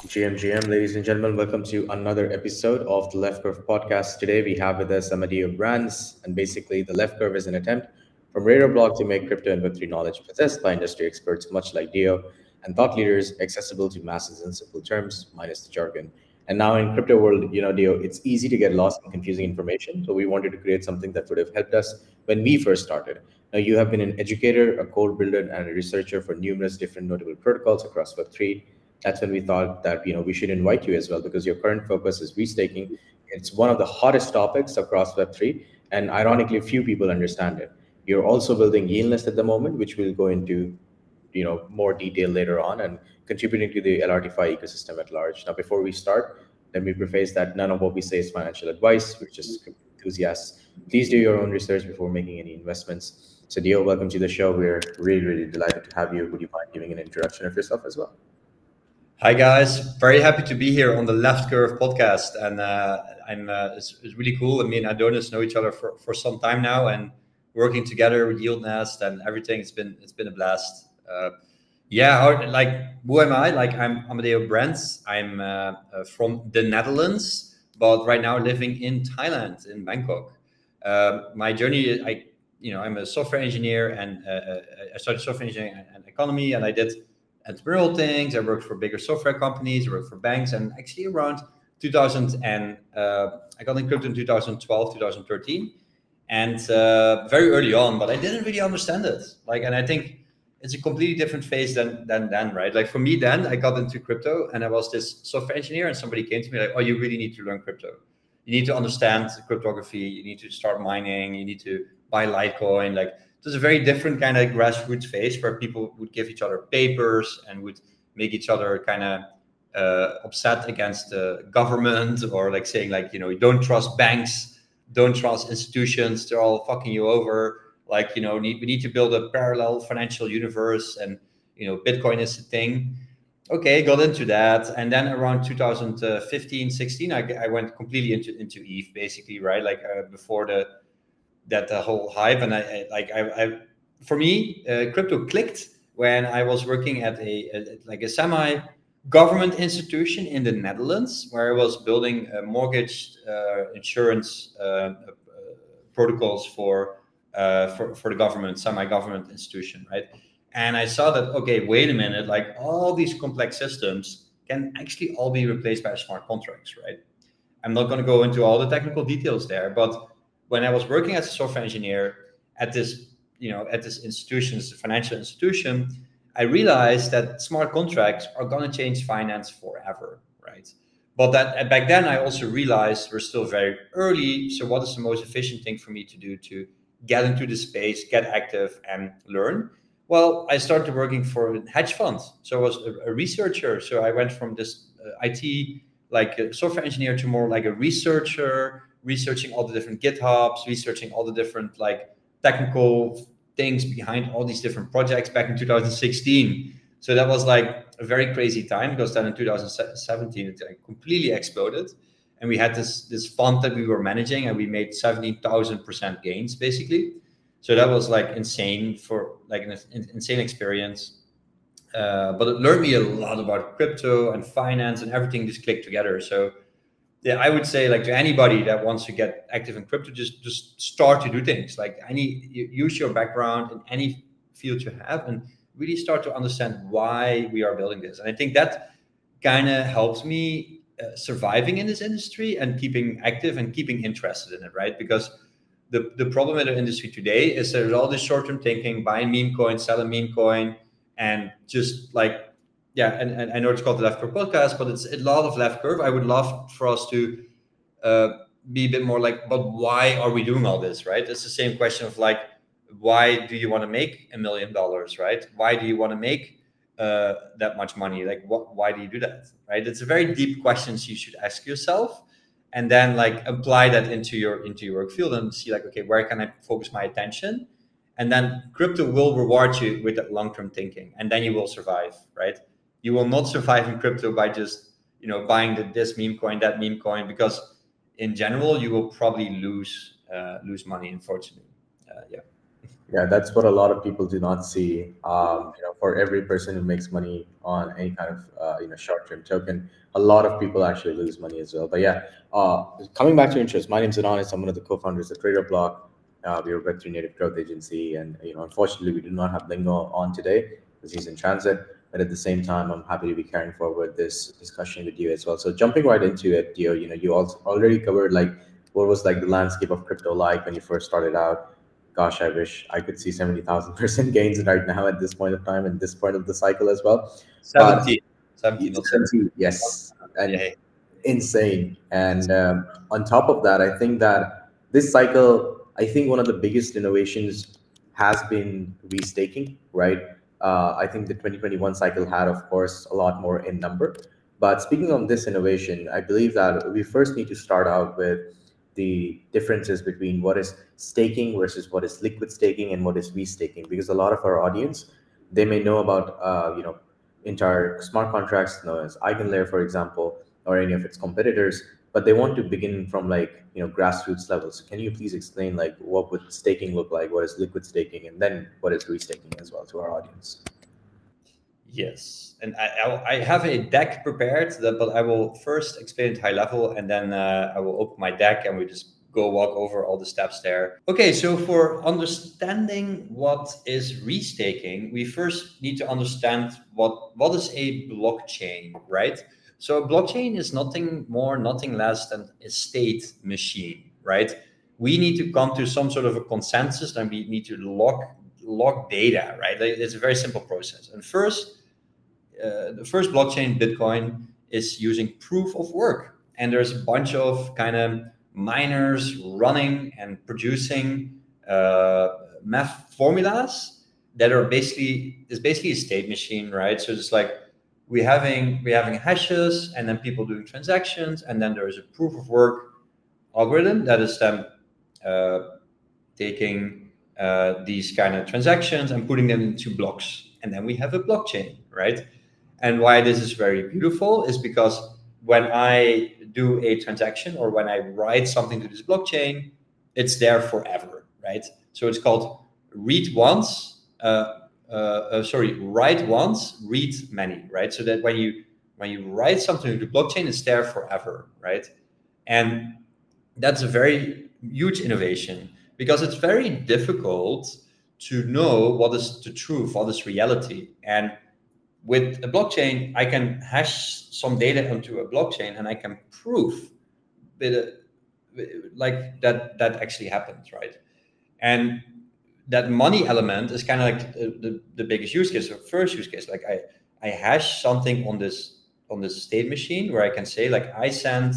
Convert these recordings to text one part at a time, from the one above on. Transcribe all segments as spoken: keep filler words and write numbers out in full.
G M G M, ladies and gentlemen, welcome to another episode of the Left Curve podcast. Today we have with us Amadeo Brands, and basically the Left Curve is an attempt from Radar Blog to make crypto and Web three knowledge possessed by industry experts, much like Dio, and thought leaders, accessible to masses in simple terms, minus the jargon. And now in crypto world, you know, Dio, it's easy to get lost in confusing information. So we wanted to create something that would have helped us when we first started. Now you have been an educator, a code builder, and a researcher for numerous different notable protocols across Web three. That's when we thought that you know we should invite you as well because your current focus is restaking. It's one of the hottest topics across Web three, and ironically, few people understand it. You're also building Yieldnest at the moment, which we'll go into you know more detail later on, and contributing to the L R T F I ecosystem at large. Now, before we start, let me preface that none of what we say is financial advice. We're just enthusiasts. Please do your own research before making any investments. So, Dio, welcome to the show. We're really, really delighted to have you. Would you mind giving an introduction of yourself as well? Hi guys, very happy to be here on the Left Curve podcast, and uh, I'm uh, it's, it's really cool. I mean, Adonis know each other for, for some time now, and working together with Yieldnest and everything. It's been it's been a blast. Uh, yeah, how, like who am I? Like I'm Amadeo Brands. I'm uh, uh, from the Netherlands, but right now living in Thailand, in Bangkok. Uh, my journey, I you know, I'm a software engineer, and uh, I started software engineering and, and economy, and I did entrepreneurial things. I worked for bigger software companies, I worked for banks, and actually around two thousand and uh, I got in crypto in two thousand twelve, two thousand thirteen, and uh, very early on, but I didn't really understand it. Like, and I think it's a completely different phase than than then, right? Like for me, then I got into crypto, and I was this software engineer, and somebody came to me like, "Oh, you really need to learn crypto. You need to understand cryptography. You need to start mining. You need to buy Litecoin." Like, there's a very different kind of grassroots phase where people would give each other papers and would make each other kind of uh, upset against the government, or like saying like, you know, you don't trust banks, don't trust institutions, they're all fucking you over. Like, you know, need, we need to build a parallel financial universe, and, you know, Bitcoin is a thing. Okay, got into that. And then around two thousand fifteen, sixteen, I, I went completely into, into E T H basically, right? Like uh, before the, that the whole hype. And I, I like I, I for me uh, crypto clicked when I was working at a, a like a semi government institution in the Netherlands, where I was building a mortgage uh, insurance uh, uh, protocols for uh, for for the government, semi government institution, right? And I saw that, okay, wait a minute, like all these complex systems can actually all be replaced by smart contracts, right? I'm not going to go into all the technical details there, but when I was working as a software engineer at this, you know, at this institution, this financial institution, I realized that smart contracts are going to change finance forever, right? But that back then, I also realized we're still very early. So what is the most efficient thing for me to do to get into the space, get active, and learn? Well, I started working for a hedge fund. So I was a, a researcher. So I went from this uh, I T, like a software engineer, to more like a researcher, researching all the different GitHubs, researching all the different like technical things behind all these different projects back in two thousand sixteen. So that was like a very crazy time, because then in two thousand seventeen it like completely exploded, and we had this this fund that we were managing, and we made seventeen thousand percent gains basically. So that was like insane for like an, an insane experience. Uh, but it learned me a lot about crypto and finance, and everything just clicked together. So yeah, I would say like to anybody that wants to get active in crypto, just just start to do things. Like any, use your background in any field you have, and really start to understand why we are building this. And I think that kind of helps me uh, surviving in this industry and keeping active and keeping interested in it, right? Because the the problem in the industry today is there's all this short-term thinking, buy a meme coin, sell a meme coin, and just like, yeah, and, and I know it's called the Left Curve podcast, but it's a lot of Left Curve. I would love for us to uh, be a bit more like, but why are we doing all this, right? It's the same question of like, why do you want to make a million dollars, right? Why do you want to make uh, that much money? Like, what? Why do you do that, right? It's a very deep questions you should ask yourself, and then like apply that into your into your work field and see like, okay, where can I focus my attention? And then crypto will reward you with that long-term thinking, and then you will survive, right? You will not survive in crypto by just, you know, buying the, this meme coin, that meme coin, because in general you will probably lose uh, lose money, unfortunately. Uh, yeah. Yeah, that's what a lot of people do not see. Um, you know, for every person who makes money on any kind of uh, you know short-term token, a lot of people actually lose money as well. But yeah, uh, coming back to interest, my name's Adonis. I'm one of the co-founders of Trader Block. Uh, we're a Web three native growth agency, and you know, unfortunately, we do not have Lingo on today because he's in transit. But at the same time, I'm happy to be carrying forward this discussion with you as well. So jumping right into it, Dio, you know, you also already covered like what was like the landscape of crypto like when you first started out. Gosh, I wish I could see seventy thousand percent gains right now at this point of time and this point of the cycle as well. But seventy, seventy, not seventy. seventy, yes, and Yeah. insane. And um, on top of that, I think that this cycle, I think one of the biggest innovations has been restaking, right? Uh, I think the twenty twenty-one cycle had, of course, a lot more in number. But speaking of this innovation, I believe that we first need to start out with the differences between what is staking versus what is liquid staking and what is restaking, because a lot of our audience, they may know about uh, you know entire smart contracts known as EigenLayer, for example, or any of its competitors, but they want to begin from like you know grassroots levels. So can you please explain like what would staking look like, what is liquid staking, and then what is restaking as well to our audience? Yes, and I, I I have a deck prepared, that, but I will first explain it high level, and then uh, I will open my deck and we just go walk over all the steps there. Okay, so for understanding what is restaking, we first need to understand what what is a blockchain, right? So a blockchain is nothing more, nothing less than a state machine, right? We need to come to some sort of a consensus, and we need to lock lock data, right? Like, it's a very simple process. And first, uh, the first blockchain, Bitcoin, is using proof of work. And there's a bunch of kind of miners running and producing uh, math formulas that are basically, it's basically a state machine, right? So it's like we having we having hashes, and then people doing transactions, and then there is a proof of work algorithm that is then uh, taking uh, these kind of transactions and putting them into blocks, and then we have a blockchain, right? And why this is very beautiful is because when I do a transaction or when I write something to this blockchain, it's there forever, right? So it's called read once, uh, uh, uh, sorry, write once, read many, right? So that when you when you write something to the blockchain, it's there forever, right? And that's a very huge innovation, because it's very difficult to know what is the truth, what is reality. And with a blockchain, I can hash some data onto a blockchain and I can prove with like that that actually happened, right? And that money element is kind of like the, the, the biggest use case, or first use case. Like I I hash something on this on this state machine where I can say like I sent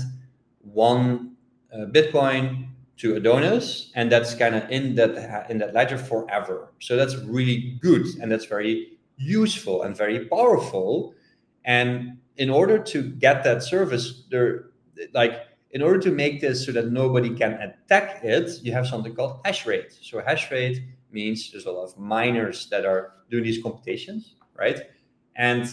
one uh, Bitcoin to Adonis, and that's kind of in that in that ledger forever. So that's really good, and that's very useful and very powerful. And in order to get that service, there, like in order to make this so that nobody can attack it, you have something called hash rate. So hash rate means there's a lot of miners that are doing these computations, right? And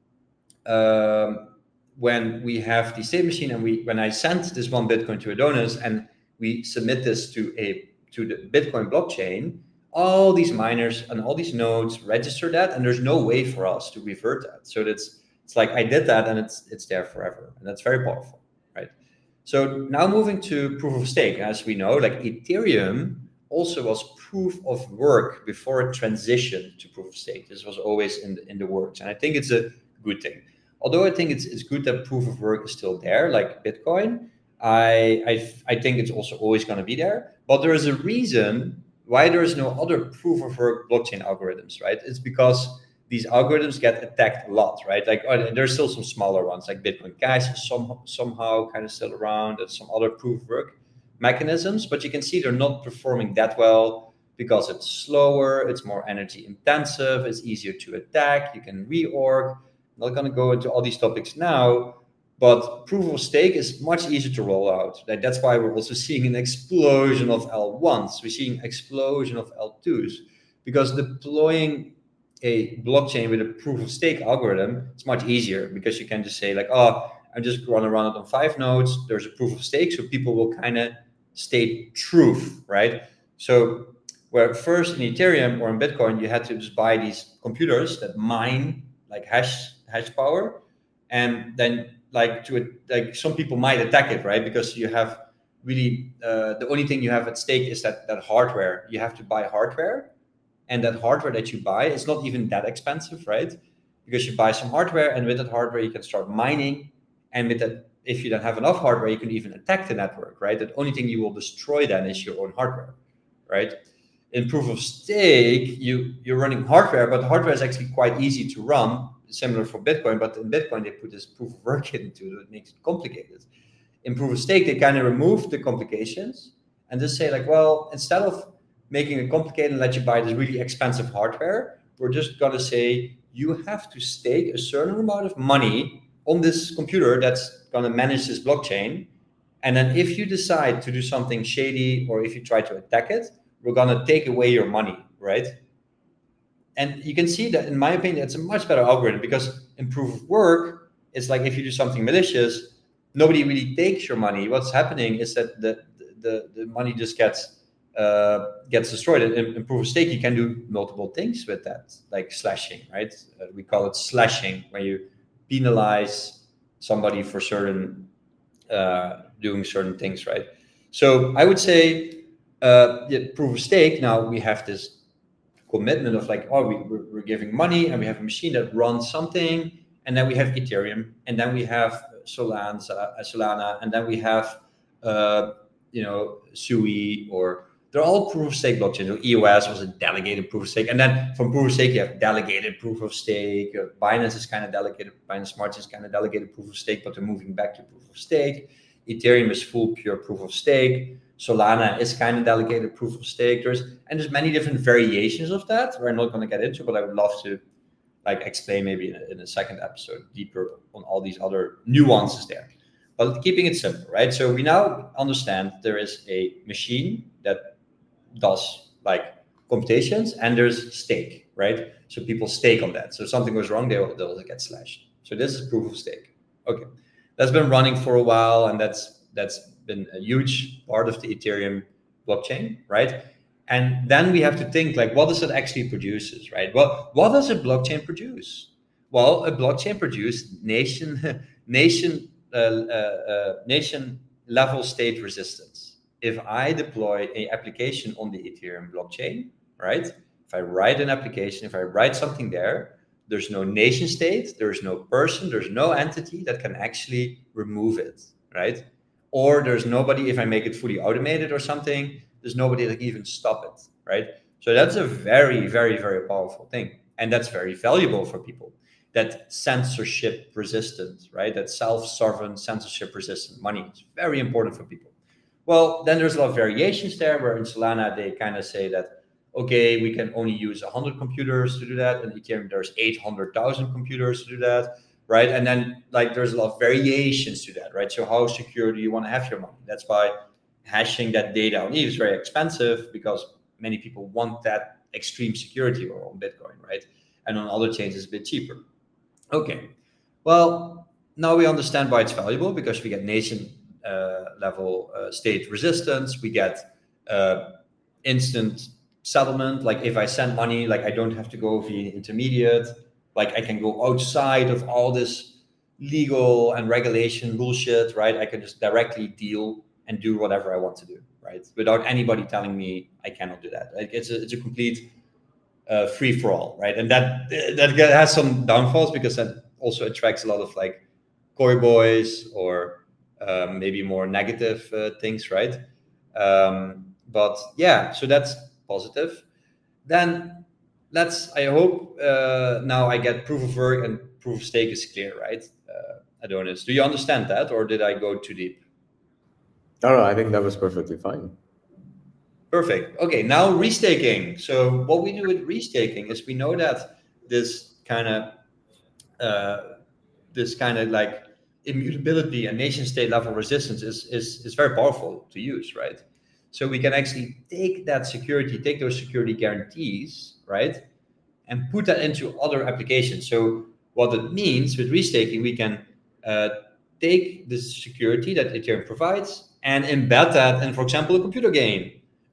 um, when we have the state machine, and we when I send this one Bitcoin to Adonis and we submit this to a to the Bitcoin blockchain, all these miners and all these nodes register that, and there's no way for us to revert that. So that's it's like I did that, and it's it's there forever, and that's very powerful, right? So now moving to proof of stake, as we know, like Ethereum also was proof of work before it transitioned to proof of stake. This was always in the, in the works, and I think it's a good thing. Although I think it's it's good that proof of work is still there, like Bitcoin. I I, I think it's also always going to be there, but there is a reason why there is no other proof of work blockchain algorithms, right? It's because these algorithms get attacked a lot, right? Like oh, there's still some smaller ones, like Bitcoin Cash is some, somehow kind of still around. There's some other proof of work mechanisms, but you can see they're not performing that well because it's slower, it's more energy intensive, it's easier to attack, you can reorg. I'm not going to go into all these topics now, but proof of stake is much easier to roll out. That's why we're also seeing an explosion of L ones. We're seeing explosion of L twos, because deploying a blockchain with a proof of stake algorithm is much easier, because you can just say like, oh, I'm just going to run it on five nodes. There's a proof of stake, so people will kind of state truth, right? So Where first in Ethereum or in Bitcoin, you had to just buy these computers that mine like hash hash power, and then like to like some people might attack it, right? Because you have really uh, the only thing you have at stake is that that hardware. You have to buy hardware, and that hardware that you buy is not even that expensive, right? Because you buy some hardware, and with that hardware you can start mining, and with that, if you don't have enough hardware, you can even attack the network, right? The only thing you will destroy then is your own hardware, right? In proof of stake, you you're running hardware, but hardware is actually quite easy to run, similar for Bitcoin. But in Bitcoin, they put this proof of work into it, it makes it complicated. In proof of stake, they kind of remove the complications and just say like, well, instead of making it complicated and let you buy this really expensive hardware, we're just gonna say you have to stake a certain amount of money on this computer that's gonna manage this blockchain. And then if you decide to do something shady or if you try to attack it, we're gonna take away your money, right? And you can see that, in my opinion, it's a much better algorithm, because in proof of work, it's like if you do something malicious, nobody really takes your money. What's happening is that the the, the money just gets uh, gets destroyed. In, in proof of stake, you can do multiple things with that, like slashing, right? Uh, we call it slashing, where you penalize somebody for certain uh, doing certain things, right? So I would say, uh, yeah, proof of stake. Now we have this commitment of like, oh, we, we're, we're giving money, and we have a machine that runs something, and then we have Ethereum, and then we have Solana, uh, Solana, and then we have, uh, you know, Sui, or they're all proof of stake blockchains. So E O S was a delegated proof of stake, and then from proof of stake you have delegated proof of stake. Uh, Binance is kind of delegated. Binance Smart Chain is kind of delegated proof of stake, but they're moving back to proof of stake. Ethereum is full pure proof of stake. Solana is kind of delegated proof of stake. There's and there's many different variations of that we're not going to get into, but I would love to like explain maybe in a, in a second episode deeper on all these other nuances there. But keeping it simple, right? So we now understand there is a machine that does like computations, and there's stake, right? So people stake on that. So if something goes wrong, they'll they'll get slashed. So this is proof of stake. Okay, that's been running for a while, and that's that's been a huge part of the Ethereum blockchain, right? And then we have to think like, what does it actually produces, right? Well, what does a blockchain produce? Well, a blockchain produces nation nation uh, uh, uh, nation level state resistance. If I deploy a application on the Ethereum blockchain, right? If I write an application, if I write something there, there's no nation state, there's no person, there's no entity that can actually remove it, right? Or there's nobody, if I make it fully automated or something, there's nobody that can even stop it, right? So that's a very, very, very powerful thing. And that's very valuable for people. That censorship resistant, right? That self-sovereign censorship resistant money is very important for people. Well, then there's a lot of variations there, where in Solana, they kind of say that, okay, we can only use one hundred computers to do that. And Ethereum, there's eight hundred thousand computers to do that. Right. And then like there's a lot of variations to that. Right. So how secure do you want to have your money? That's why hashing that data on E T H is very expensive, because many people want that extreme security, or on Bitcoin. Right. And on other chains, it's a bit cheaper. OK, well, now we understand why it's valuable, because we get nation uh, level uh, state resistance. We get uh, instant settlement. Like if I send money, like I don't have to go via intermediate. Like I can go outside of all this legal and regulation bullshit, right? I can just directly deal and do whatever I want to do, right? Without anybody telling me I cannot do that. Like it's a it's a complete uh, free for all, right? And that that has some downfalls, because that also attracts a lot of like coy boys, or um, maybe more negative uh, things, right? Um, but yeah, so that's positive. Then. Let's, I hope uh, now I get proof of work and proof of stake is clear, right? Uh, Adonis, do you understand that, or did I go too deep? No, no, I think that was perfectly fine. Perfect. Okay, now restaking. So what we do with restaking is we know that this kind of, uh, this kind of like immutability and nation state level resistance is, is, is very powerful to use, right? So we can actually take that security, take those security guarantees, right, and put that into other applications. So what it means with restaking, we can uh, take the security that Ethereum provides and embed that in, for example, a computer game,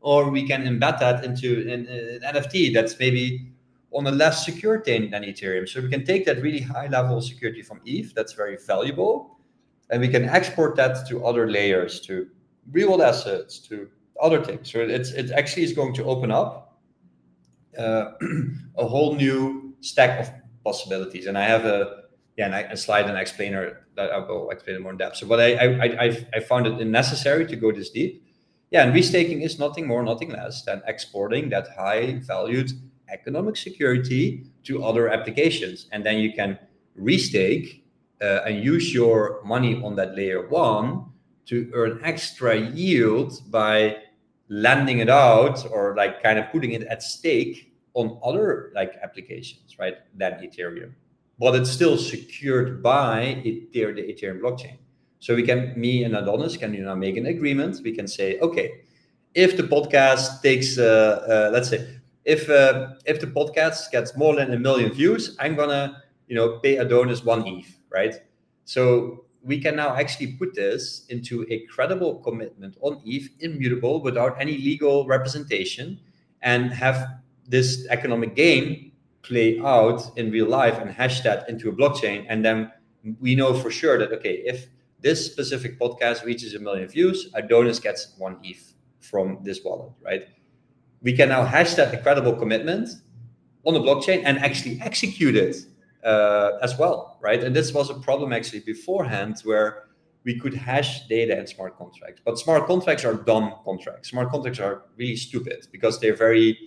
or we can embed that into an, an N F T that's maybe on a less secure chain than Ethereum. So we can take that really high level of security from E T H that's very valuable, and we can export that to other layers, to real world assets, to other things. So it's it actually is going to open up uh, a whole new stack of possibilities. And I have a yeah a slide and explainer that I will explain more in depth. So, but I I I, I found it necessary to go this deep. Yeah, and restaking is nothing more, nothing less than exporting that high valued economic security to other applications, and then you can restake uh, and use your money on that layer one to earn extra yield by lending it out, or like kind of putting it at stake on other like applications, right, than Ethereum. But it's still secured by Ether, the Ethereum blockchain. So we can, me and Adonis can, you know, make an agreement. We can say, okay, if the podcast takes, uh, uh, let's say, if uh, if the podcast gets more than a million views, I'm gonna, you know, pay Adonis one E T H, right? So we can now actually put this into a credible commitment on E T H, immutable, without any legal representation, and have this economic gain play out in real life and hash that into a blockchain. And then we know for sure that, okay, if this specific podcast reaches a million views, Adonis gets one E T H from this wallet, right? We can now hash that credible commitment on the blockchain and actually execute it uh, as well, right? And this was a problem actually beforehand, where we could hash data in smart contracts, but smart contracts are dumb contracts. Smart contracts are really stupid because they're very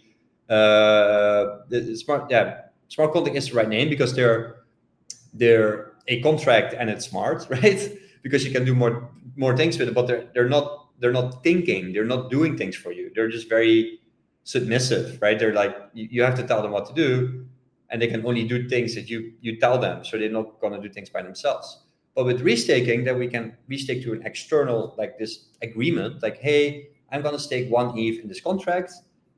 uh, the smart. Yeah, smart contract is the right name because they're they're a contract and it's smart, right? Because you can do more more things with it, but they're they're not they're not thinking, they're not doing things for you. They're just very submissive, right? They're like, you, you have to tell them what to do, and they can only do things that you you tell them. So they're not going to do things by themselves. But with restaking, that we can restake to an external, like this agreement, like, hey, I'm going to stake one E T H in this contract.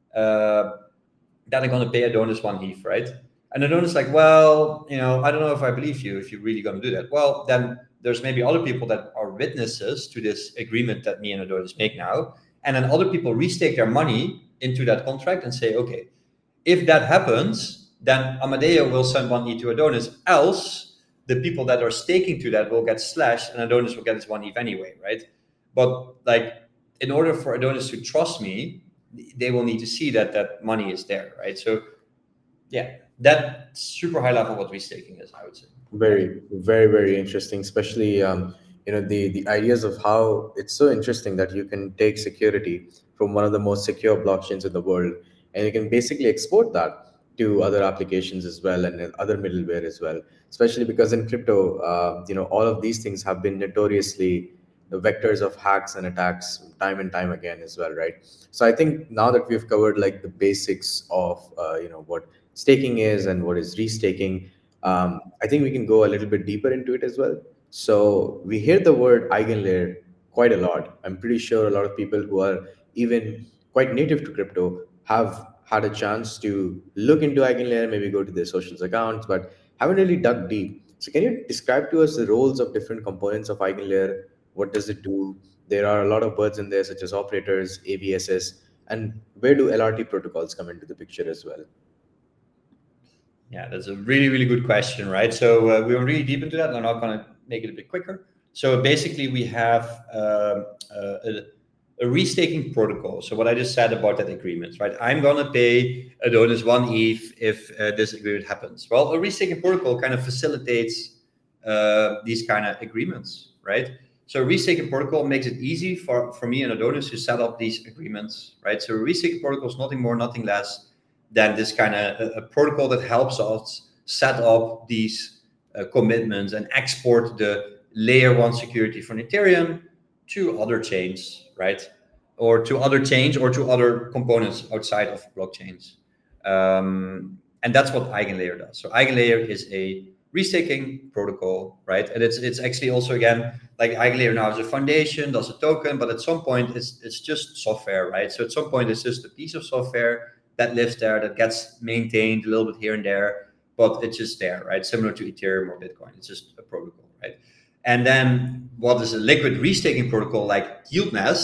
Uh, then I'm going to pay Adonis one E T H, right? And Adonis is like, well, you know, I don't know if I believe you if you're really going to do that. Well, then there's maybe other people that are witnesses to this agreement that me and Adonis make now. And then other people restake their money into that contract and say, okay, if that happens, then Amadeo will send one E T H to Adonis. Else, the people that are staking to that will get slashed, and Adonis will get his one E T H anyway, right? But like, in order for Adonis to trust me, they will need to see that that money is there, right? So, yeah, that super high level what restaking is, I would say. Very, very, very interesting. Especially, um, you know, the the ideas of how it's so interesting that you can take security from one of the most secure blockchains in the world, and you can basically export that to other applications as well, and other middleware as well. Especially because in crypto, uh, you know, all of these things have been notoriously the vectors of hacks and attacks time and time again as well, right? So I think now that we've covered like the basics of uh, you know what staking is and what is restaking, um, I think we can go a little bit deeper into it as well. So we hear the word eigenlayer quite a lot. I'm pretty sure a lot of people who are even quite native to crypto have had a chance to look into eigenlayer, maybe go to their socials accounts, but haven't really dug deep. So can you describe to us the roles of different components of eigenlayer? What does it do? There are a lot of words in there, such as operators, A B S S, and where do L R T protocols come into the picture as well? Yeah, that's a really, really good question, right? So uh, we went really deep into that, and I'm not going to make it a bit quicker. So basically, we have um, uh, a, a restaking protocol. So what I just said about that agreement, right? I'm going to pay Adonis one E T H if uh, this agreement happens. Well, a restaking protocol kind of facilitates uh, these kind of agreements, right? So a restaking protocol makes it easy for, for me and Adonis to set up these agreements, right? So a restaking protocol is nothing more, nothing less than this kind of a, a protocol that helps us set up these uh, commitments and export the layer one security from Ethereum to other chains, right? Or to other chains or to other components outside of blockchains. Um, and that's what EigenLayer does. So EigenLayer is a restaking protocol, right? And it's it's actually also, again, like EigenLayer now is a foundation, does a token, but at some point it's it's just software, right? So at some point it's just a piece of software that lives there, that gets maintained a little bit here and there, but it's just there, right? Similar to Ethereum or Bitcoin, it's just a protocol, right? And then what is a liquid restaking protocol like YieldNest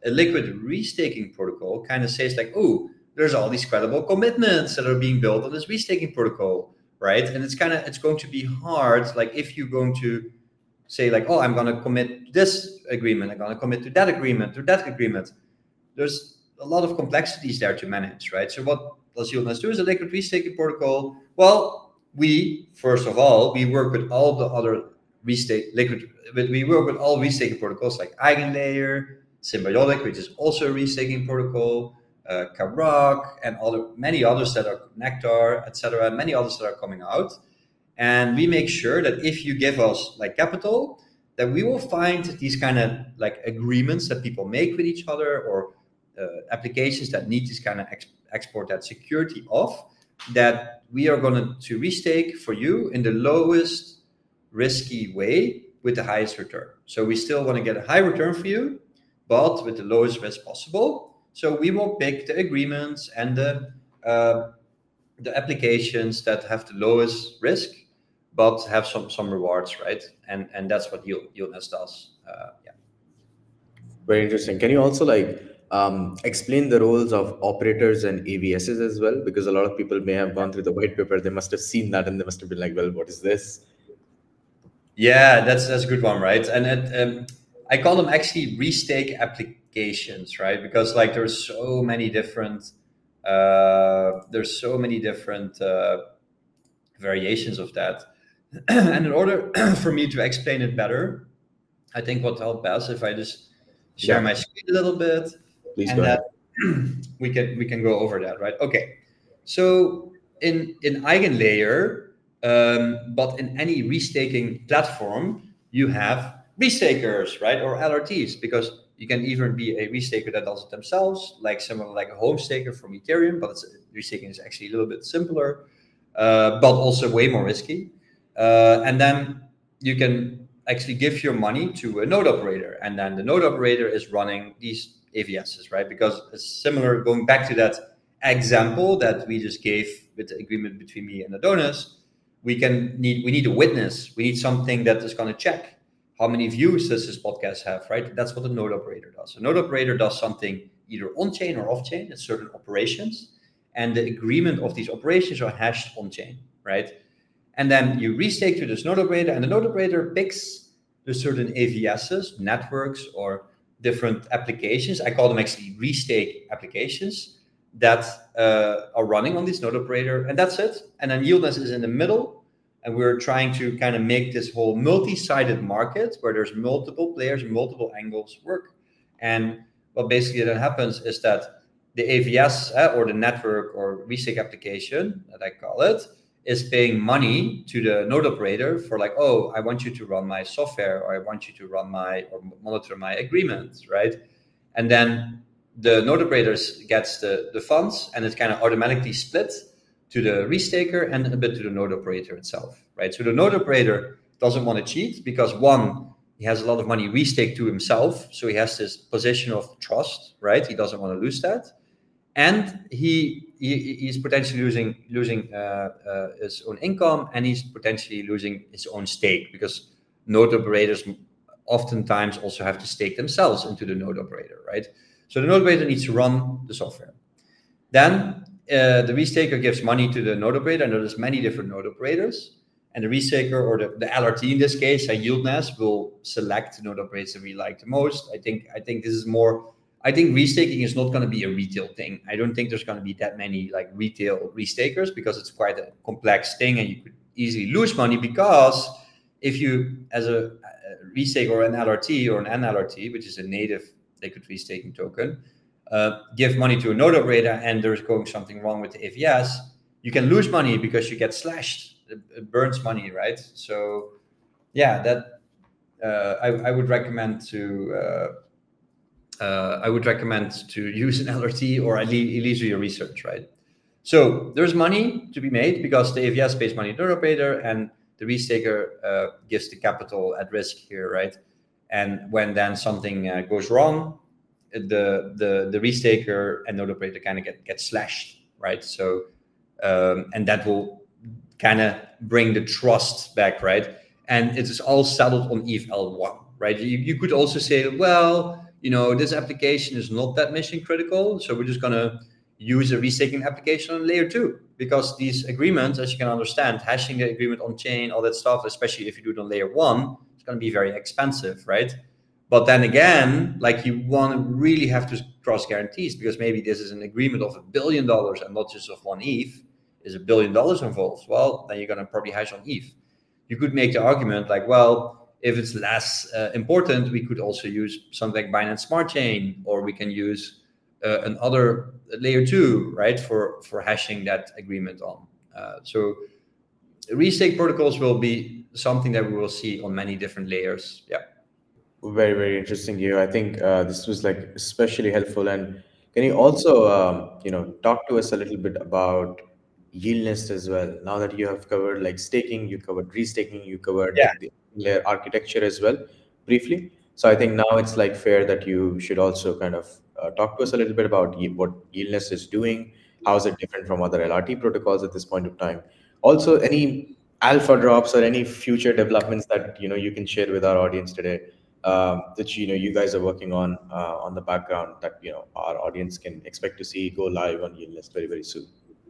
a liquid restaking protocol kind of says like, oh, there's all these credible commitments that are being built on this restaking protocol, right? And it's kind of, it's going to be hard. Like if you're going to say like, oh, I'm going to commit this agreement, I'm going to commit to that agreement, to that agreement. There's a lot of complexities there to manage, right? So what does Yieldness do as a liquid restaking protocol? Well, we, first of all, we work with all the other restake liquid, but we work with all restaking protocols like EigenLayer, Symbiotic, which is also a restaking protocol, uh, Karak, and other many others that are Nectar, et cetera, many others that are coming out. And we make sure that if you give us like capital, that we will find these kind of like agreements that people make with each other, or uh, applications that need this kind of ex- export that security of, that we are going to restake for you in the lowest risky way with the highest return. So we still want to get a high return for you, but with the lowest risk possible. So we will pick the agreements and the uh, the applications that have the lowest risk, but have some some rewards, right? And and that's what Yield, Yieldness does. Uh, yeah. Very interesting. Can you also like um, explain the roles of operators and A V Ss as well? Because a lot of people may have gone through the white paper, they must have seen that, and they must have been like, well, what is this? Yeah, that's that's a good one, right? And it, um, I call them actually restake applications, right? Because like there's so many different uh, there's so many different uh, variations of that. And in order for me to explain it better, I think what helps best if I just share Yeah. my screen a little bit, Please and go then ahead. we can we can go over that, right? Okay. So in in EigenLayer, um, but in any restaking platform, you have restakers, right, or L R Ts, because you can even be a restaker that does it themselves, like someone like a home staker from Ethereum, but it's, restaking is actually a little bit simpler, uh, but also way more risky. Uh, and then you can actually give your money to a node operator, and then the node operator is running these A V Ss, right? Because it's similar, going back to that example that we just gave with the agreement between me and Adonis, we can need we need a witness. We need something that is going to check how many views does this podcast have, right? That's what the node operator does. A node operator does something either on-chain or off-chain, it's certain operations, and the agreement of these operations are hashed on-chain, right? And then you restake to this node operator, and the node operator picks the certain A V Ss, networks, or different applications. I call them actually restake applications that uh, are running on this node operator, and that's it. And then Yieldness is in the middle, and we're trying to kind of make this whole multi-sided market where there's multiple players, multiple angles work. And what basically then happens is that the A V S uh, or the network or restake application, that I call it, is paying money to the node operator for like, oh, I want you to run my software, or I want you to run my, or monitor my agreements, right? And then the node operator gets the, the funds, and it's kind of automatically split to the restaker and a bit to the node operator itself, right? So the node operator doesn't want to cheat because, one, he has a lot of money restaked to himself, so he has this position of trust, right? He doesn't want to lose that. And he, he he's potentially losing losing uh, uh, his own income, and he's potentially losing his own stake, because node operators oftentimes also have to stake themselves into the node operator, right? So the node operator needs to run the software. Then uh, the restaker gives money to the node operator, and there's many different node operators. And the restaker, or the, the L R T in this case, uh, Yieldness, will select the node operators that we like the most. I think I think this is more. I think restaking is not going to be a retail thing. I don't think there's going to be that many like retail restakers, because it's quite a complex thing, and you could easily lose money, because if you, as a, a restake or an L R T or an N L R T, which is a native liquid restaking token, uh, give money to a node operator and there's going something wrong with the A V S, you can lose money because you get slashed. It, it burns money, right? So yeah, that uh, I, I would recommend to uh, uh, I would recommend to use an L R T, or at least, at least do your research, right? So there's money to be made because the A V S pays money to the node operator, and the restaker uh, gives the capital at risk here, right? And when then something uh, goes wrong, the the the restaker and node operator kind of get get slashed, right? So um, and that will kind of bring the trust back, right? And it is all settled on E T H L one, right? You, you could also say, well, you know, this application is not that mission critical, so we're just going to use a restaking application on layer two, because these agreements, as you can understand, hashing the agreement on chain, all that stuff, especially if you do it on layer one, it's going to be very expensive, right? But then again, like you want to really have to cross guarantees, because maybe this is an agreement of a billion dollars and not just of one E T H. Is a billion dollars involved? Well, then you're going to probably hash on E T H. You could make the argument like, well, if it's less uh, important, we could also use something like Binance Smart Chain, or we can use uh, another layer two, right, for, for hashing that agreement on. Uh, so restake protocols will be something that we will see on many different layers. Yeah. Very, very interesting here. I think uh, this was like especially helpful. And can you also, um, you know, talk to us a little bit about Yieldnest as well? Now that you have covered like staking, you covered restaking, you covered Yeah. the layer architecture as well briefly. So I think now it's like fair that you should also kind of uh, talk to us a little bit about ye- what Yieldnest is doing. How is it different from other L R T protocols at this point of time? Also, any alpha drops or any future developments that you know you can share with our audience today, um, that you know you guys are working on uh, on the background, that you know our audience can expect to see go live on Yieldnest very very soon.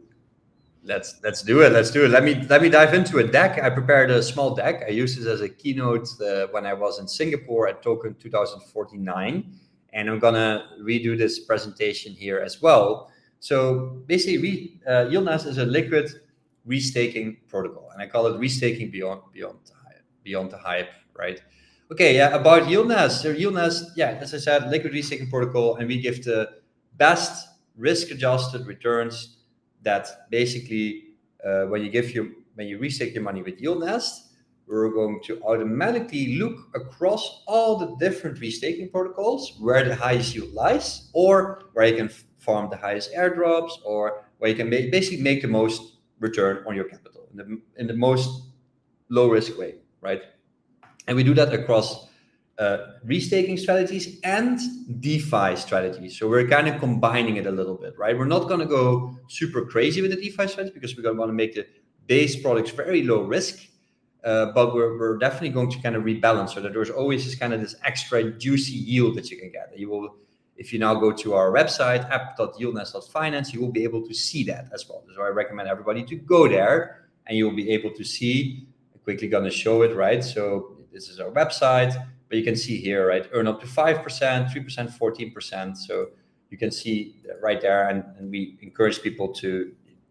Let's let's do it. Let's do it. Let me let me dive into a deck. I prepared a small deck. I used this as a keynote uh, when I was in Singapore at Token twenty forty-nine, and I'm gonna redo this presentation here as well. So basically, re, uh, Yieldnest is a liquid restaking protocol, and I call it restaking beyond beyond the hype, beyond the hype, right? Okay, yeah. About Yieldnest, so Yieldnest, yeah, as I said, liquid restaking protocol, and we give the best risk-adjusted returns. That basically, uh, when you give your when you restake your money with Yieldnest, we're going to automatically look across all the different restaking protocols where the highest yield lies, or where you can farm the highest airdrops, or where you can make, basically make the most return on your capital in the in the most low risk way, right? And we do that across uh, restaking strategies and DeFi strategies. So we're kind of combining it a little bit, right? We're not going to go super crazy with the DeFi strategy, because we're going to want to make the base products very low risk. Uh, but we're, we're definitely going to kind of rebalance, so that there's always this kind of this extra juicy yield that you can get. You will, if you now go to our website, app dot yieldnest dot finance, you will be able to see that as well. So I recommend everybody to go there, and you'll be able to see. I'm quickly going to show it, right? So this is our website. But you can see here, right, earn up to five percent, three percent, fourteen percent. So you can see right there, and, and we encourage people to,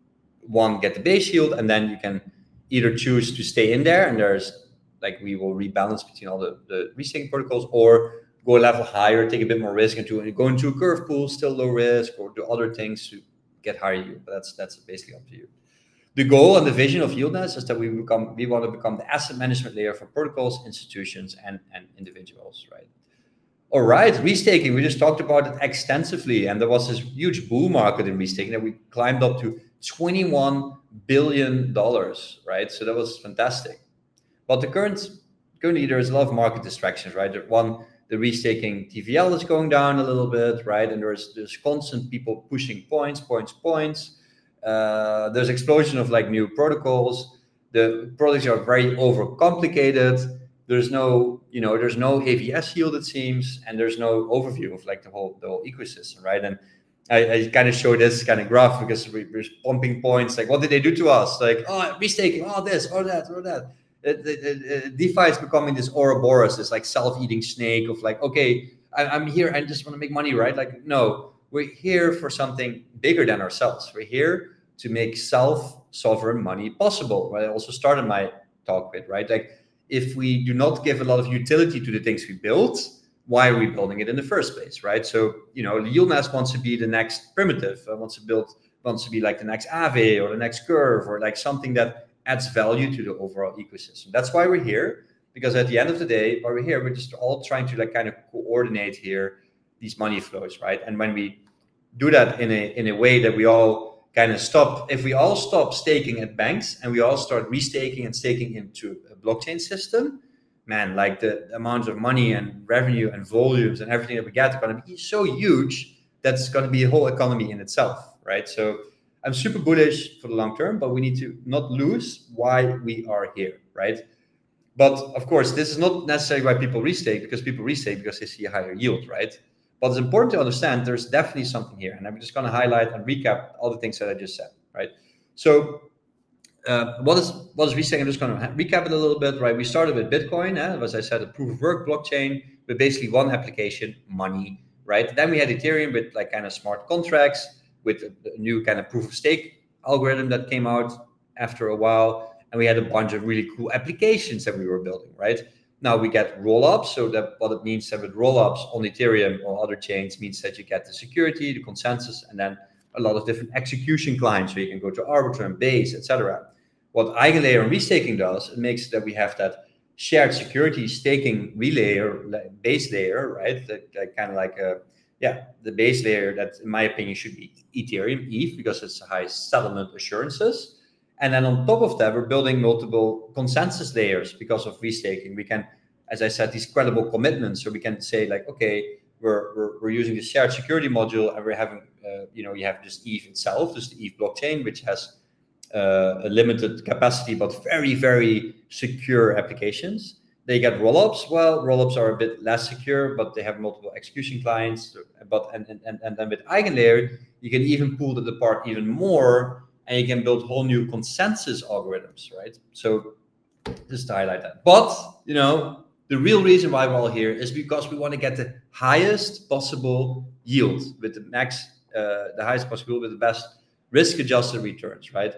one, get the base yield, and then you can either choose to stay in there, and there's, like, we will rebalance between all the, the restaking protocols, or go a level higher, take a bit more risk, and to go into a curve pool, still low risk, or do other things to get higher yield. But that's, that's basically up to you. The goal and the vision of Yieldnest is that we become we want to become the asset management layer for protocols, institutions, and, and individuals, right? All right, restaking, we just talked about it extensively, and there was this huge bull market in restaking that we climbed up to twenty-one billion dollars, right? So that was fantastic. But the current currently there's a lot of market distractions, right? One, the restaking T V L is going down a little bit, right? And there's there's constant people pushing points, points, points. Uh, there's explosion of like new protocols. The products are very overcomplicated. There's no, you know, there's no A V S yield, it seems, and there's no overview of like the whole the whole ecosystem, right? And I, I kind of show this kind of graph because we, we're pumping points. Like, what did they do to us? Like, oh, restaking, oh, this, or that, or that. It, it, it, DeFi is becoming this Ouroboros, this like self-eating snake of like, okay, I, I'm here, I just want to make money, right? Like, no, we're here for something bigger than ourselves. We're here to make self-sovereign money possible. What I also started my talk with, right? Like, if we do not give a lot of utility to the things we build, why are we building it in the first place, right? So, you know, Yieldnest wants to be the next primitive, uh, wants to build, wants to be like the next Aave or the next Curve, or like something that adds value to the overall ecosystem. That's why we're here, because at the end of the day, while we're here, we're just all trying to like kind of coordinate here these money flows, right? And when we do that in a in a way that we all kind of stop, if we all stop staking at banks and we all start restaking and staking into a blockchain system, man, like the amount of money and revenue and volumes and everything that we get are going to be so huge that's going to be a whole economy in itself, right? So I'm super bullish for the long term, but we need to not lose why we are here, right? But of course, this is not necessarily why people restake, because people restake because they see a higher yield, right? But it's important to understand there's definitely something here. And I'm just going to highlight and recap all the things that I just said, right? So uh, what is what is restaking? I'm just going to recap it a little bit, right? We started with Bitcoin, eh? As I said, a proof of work blockchain with basically one application, money, right? Then we had Ethereum with like kind of smart contracts, with a new kind of proof of stake algorithm that came out after a while. And we had a bunch of really cool applications that we were building, right? Now we get rollups. So that what it means that with rollups on Ethereum or other chains means that you get the security, the consensus, and then a lot of different execution clients. So you can go to Arbitrum, Base, et cetera. What EigenLayer and restaking does, it makes that we have that shared security staking relayer, base layer, right? That, that kind of like a, yeah, the base layer that, in my opinion, should be Ethereum, E T H, because it's the highest settlement assurances. And then on top of that, we're building multiple consensus layers because of restaking. We can, as I said, these credible commitments. So we can say like, okay, we're we're, we're using the shared security module, and we're having, uh, you know, you have this E T H itself, just the E T H blockchain, which has uh, a limited capacity but very very secure applications. They get rollups. Well, rollups are a bit less secure, but they have multiple execution clients. But and and and then with EigenLayer, you can even pull it apart even more. And you can build whole new consensus algorithms, right? So just to highlight that. But, you know, the real reason why we're all here is because we want to get the highest possible yield with the max, uh, the highest possible with the best risk-adjusted returns, right?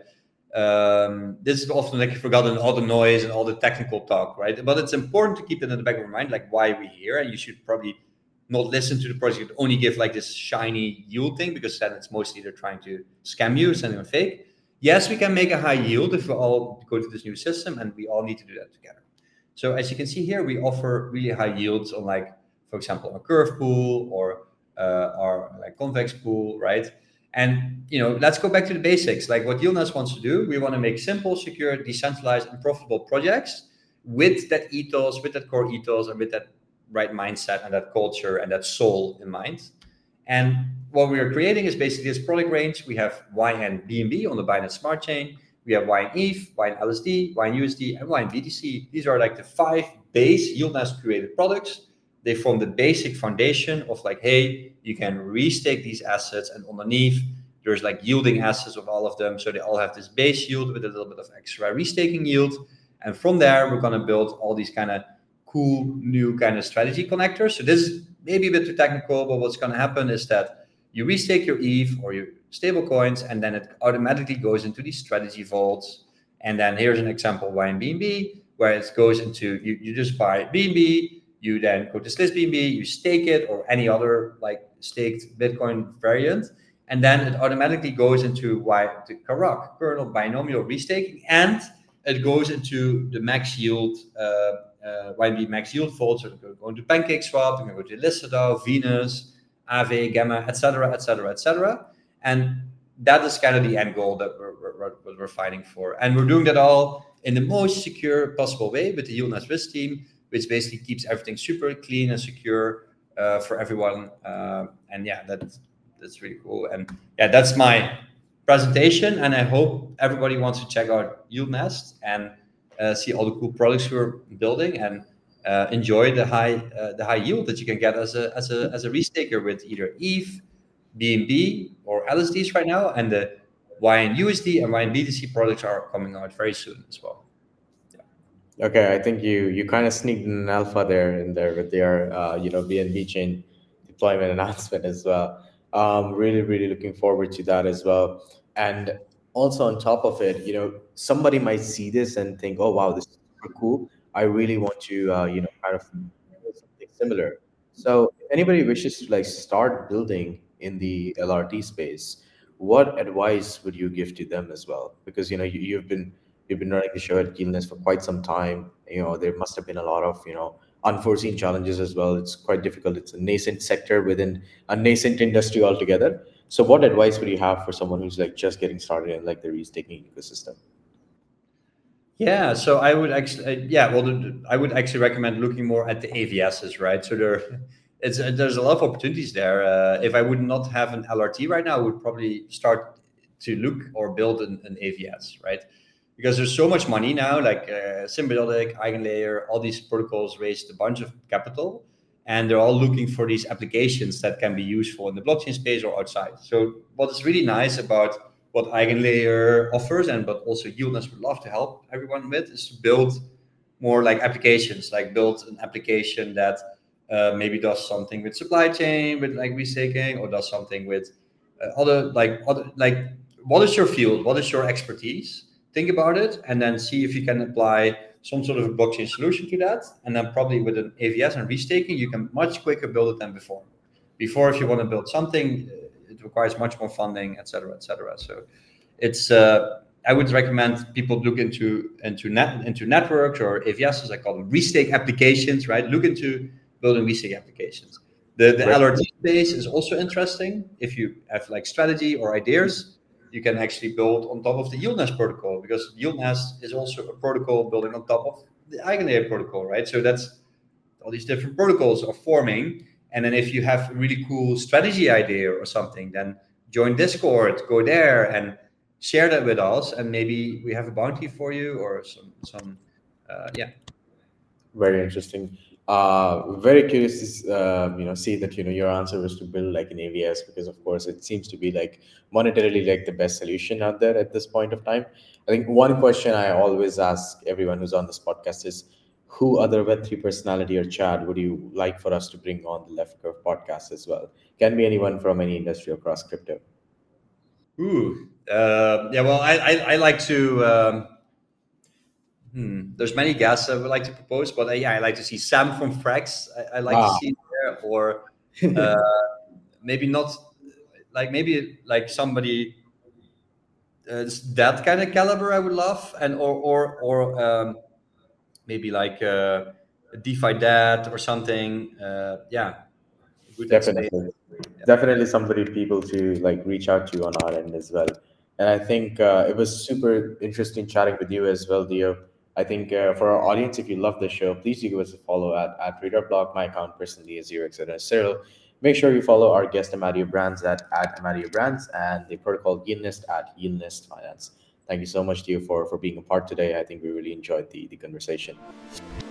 Um, this is often like forgotten, all the noise and all the technical talk, right? But it's important to keep that in the back of your mind, like why we're here. And you should probably not listen to the project, only give like this shiny yield thing, because then it's mostly they're trying to scam you, sending a fake. Yes, we can make a high yield if we all go to this new system, and we all need to do that together. So as you can see here, we offer really high yields on, like, for example, a curve pool or uh, our like convex pool, right? And, you know, let's go back to the basics. Like what YieldNest wants to do, we want to make simple, secure, decentralized, and profitable projects with that ethos, with that core ethos, and with that right mindset and that culture and that soul in mind. And what we are creating is basically this product range. We have Y N B N B on the Binance Smart Chain. We have Y N E T H, Y N L S D, Y N U S D, and Y N B T C. These are like the five base YieldNest created products. They form the basic foundation of like, hey, you can restake these assets, and underneath there's like yielding assets of all of them. So they all have this base yield with a little bit of extra restaking yield. And from there, we're going to build all these kind of cool new kind of strategy connectors. So this is maybe a bit too technical, but what's going to happen is that you restake your E T H or your stable coins, and then it automatically goes into these strategy vaults. And then here's an example, Y N B N B, where it goes into, you, you just buy B N B, you then go to Sliss B N B, you stake it, or any other like staked Bitcoin variant. And then it automatically goes into Y, the Karak, kernel binomial restaking, and it goes into the max yield, uh, uh, Y N B max yield vault. So we're going to PancakeSwap, we're going to go to ListerDAO, Venus, Aave, Gamma, et cetera, et cetera, et cetera. And that is kind of the end goal that we're, we're, we're fighting for. And we're doing that all in the most secure possible way with the YieldNest risk team, which basically keeps everything super clean and secure uh, for everyone. Uh, and yeah, that's, that's really cool. And yeah, that's my presentation. And I hope everybody wants to check out YieldNest and uh, see all the cool products we're building, and uh, enjoy the high uh, the high yield that you can get as a as a as a restaker with either E T H, B N B, or L S Ds right now. And the Y N U S D and Y N B T C products are coming out very soon as well. Yeah. Okay, I think you you kind of sneaked an alpha there in there with their uh, you know B N B chain deployment announcement as well. Um, really, really looking forward to that as well. And also on top of it, you know, somebody might see this and think, "Oh, wow, this is super cool. I really want to, uh, you know, kind of do something similar." So, if anybody wishes to like start building in the L R T space, what advice would you give to them as well? Because you know, you, you've been you've been running the show at YieldNest for quite some time. You know, there must have been a lot of you know unforeseen challenges as well. It's quite difficult. It's a nascent sector within a nascent industry altogether. So what advice would you have for someone who's like just getting started in like the restaking ecosystem? Yeah, so I would actually, uh, yeah, well, the, I would actually recommend looking more at the A V Ss, right? So there, it's uh, there's a lot of opportunities there. Uh, if I would not have an L R T right now, I would probably start to look or build an, an A V S, right? Because there's so much money now, like uh, Symbiotic, EigenLayer, all these protocols raised a bunch of capital. and they're all looking for these applications that can be useful in the blockchain space or outside. So what is really nice about what EigenLayer offers, and but also Yieldness would love to help everyone with, is to build more like applications, like build an application that uh, maybe does something with supply chain, with like restaking, or does something with uh, other like other like what is your field, what is your expertise? Think about it, and then see if you can apply some sort of a blockchain solution to that. And then probably with an A V S and restaking, you can much quicker build it than before. Before, if you want to build something, it requires much more funding, et cetera, et cetera. So it's uh, I would recommend people look into into net into networks or A V S, as I call them, restake applications, right? Look into building restake applications. The the L R T space is also interesting. If you have like strategy or ideas, you can actually build on top of the Yieldness protocol, because Yieldness is also a protocol building on top of the EigenLayer protocol, right? So that's all these different protocols are forming. And then if you have a really cool strategy idea or something, then join Discord, go there and share that with us, and maybe we have a bounty for you or some some uh, yeah. Very interesting. Uh, very curious to uh, you know see that you know your answer was to build like an A V S, because of course it seems to be like monetarily like the best solution out there at this point of time. I think one question I always ask everyone who's on this podcast is, who other Web three personality or Chad would you like for us to bring on the Left Curve podcast as well? Can be anyone from any industry across crypto. Ooh, uh, yeah. Well, I I, I like to. Um, hmm, there's many guests I would like to propose, but uh, yeah, I like to see Sam from Frax. I, I like Ah. to see there, or uh, maybe not, like maybe like somebody uh, that kind of caliber. I would love, and or or or um, maybe like uh, a DeFi dad or something. Uh, yeah, good at space. Definitely, definitely somebody people to like reach out to on our end as well. And I think uh, it was super interesting chatting with you as well, Dio. I think uh, for our audience, if you love the show, please do give us a follow at, at RadarBlock. My account personally is zero x Cyril. Make sure you follow our guest Amadio Brands at, at Amadio Brands, and the protocol Yieldness at Yieldness Finance. Thank you so much, Dio, for, for being a part today. I think we really enjoyed the, the conversation.